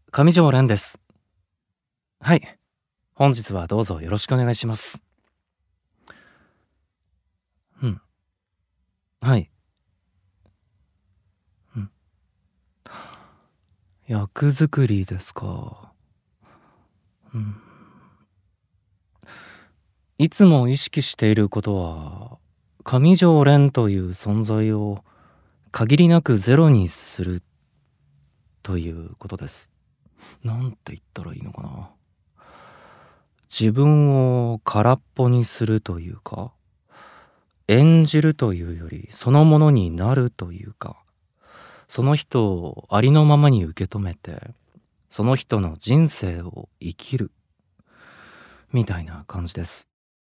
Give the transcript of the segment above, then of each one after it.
上条蓮です。はい。本日はどうぞよろしくお願いします。うん。はい。うん。役作りですか。うん。いつも意識していることは、上条蓮という存在を限りなくゼロにするということです。なんて言ったらいいのかな。自分を空っぽにするというか、演じるというよりそのものになるというか、その人をありのままに受け止めて、その人の人生を生きるみたいな感じです。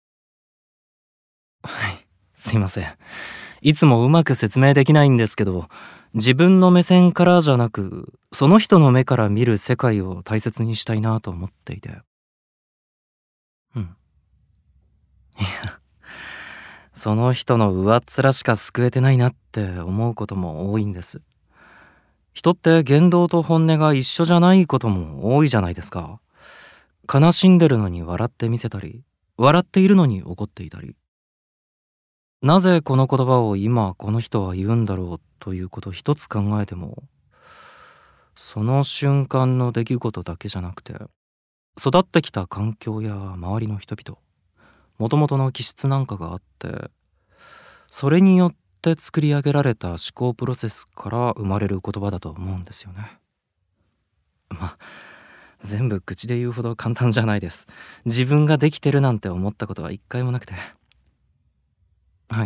はい、すいません。いつもうまく説明できないんですけど、自分の目線からじゃなく、その人の目から見る世界を大切にしたいなと思っていて。うん。いや、その人の上っ面しか救えてないなって思うことも多いんです。人って言動と本音が一緒じゃないことも多いじゃないですか。悲しんでるのに笑ってみせたり、笑っているのに怒っていたり。なぜこの言葉を今この人は言うんだろうということ一つ考えても、その瞬間の出来事だけじゃなくて、育ってきた環境や周りの人々、もともとの気質なんかがあって、それによって作り上げられた思考プロセスから生まれる言葉だと思うんですよね。まあ、全部口で言うほど簡単じゃないです。自分ができてるなんて思ったことは一回もなくて。はい。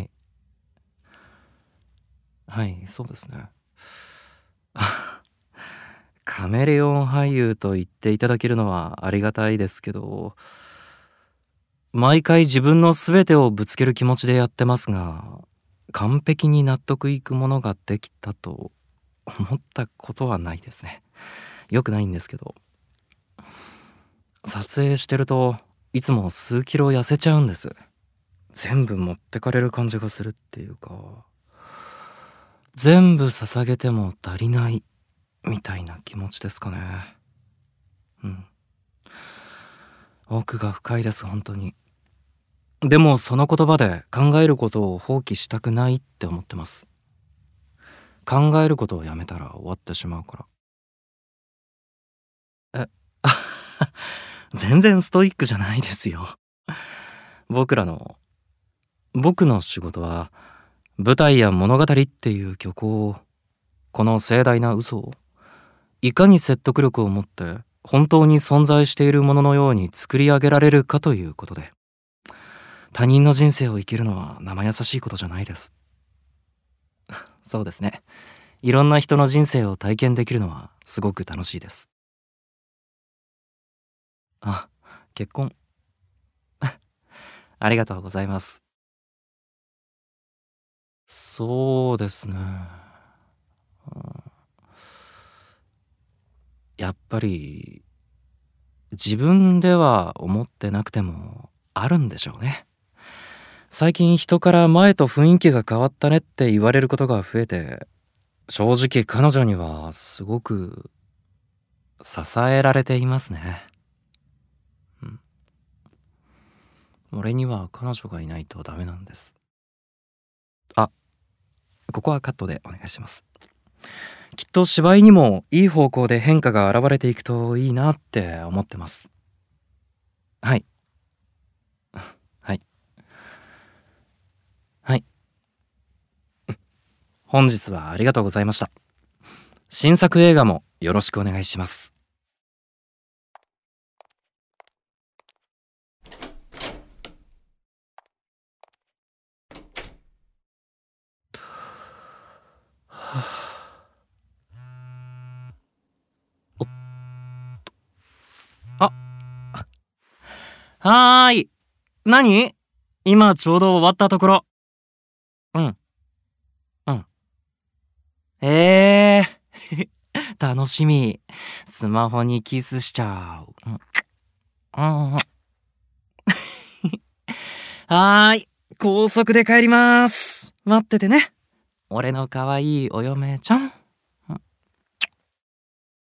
はい、そうですね。カメレオン俳優と言っていただけるのはありがたいですけど、毎回自分の全てをぶつける気持ちでやってますが、完璧に納得いくものができたと思ったことはないですね。よくないんですけど、撮影してるといつも数キロ痩せちゃうんです。全部持ってかれる感じがするっていうか、全部捧げても足りないみたいな気持ちですかね。うん。奥が深いです本当に。でもその言葉で考えることを放棄したくないって思ってます。考えることをやめたら終わってしまうから。全然ストイックじゃないですよ。僕らの僕の仕事は舞台や物語っていう虚構を、この盛大な嘘をいかに説得力を持って本当に存在しているもののように作り上げられるかということで、他人の人生を生きるのは生優しいことじゃないです。そうですね。いろんな人の人生を体験できるのはすごく楽しいです。あ、結婚。ありがとうございます。そうですね。うん、やっぱり自分では思ってなくてもあるんでしょうね。最近人から前と雰囲気が変わったねって言われることが増えて、正直彼女にはすごく支えられていますね。うん。俺には彼女がいないとダメなんです。あ、ここはカットでお願いします。きっと芝居にもいい方向で変化が現れていくといいなって思ってます。はい。はい。はい。本日はありがとうございました。新作映画もよろしくお願いします。はあ、はーい。何？今ちょうど終わったところ。うん、うん。え楽しみ。スマホにキスしちゃう。うん、うん、うん。はーい。高速で帰ります。待っててね。俺の可愛いお嫁ちゃん。